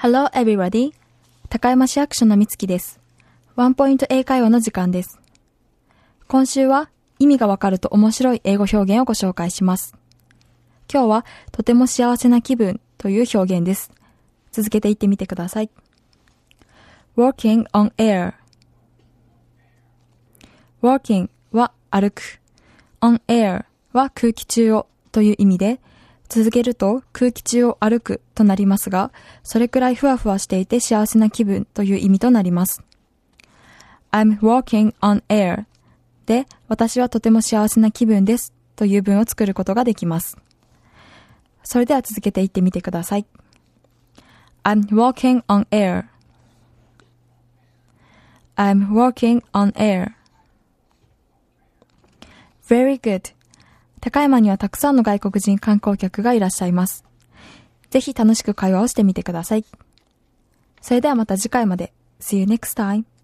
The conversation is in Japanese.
Hello everybody! 高山市役所のみつきです。ワンポイント英会話の時間です。今週は意味がわかると面白い英語表現をご紹介します。今日はとても幸せな気分という表現です。続けて言ってみてください。Walking on air Walking は歩く。on air は空気中をという意味で、続けると空気中を歩くとなりますが、それくらいふわふわしていて幸せな気分という意味となります。I'm walking on air で、私はとても幸せな気分ですという文を作ることができます。それでは続けて言ってみてください。I'm walking on air I'm walking on air Very good高山にはたくさんの外国人観光客がいらっしゃいます。ぜひ楽しく会話をしてみてください。それではまた次回まで。See you next time.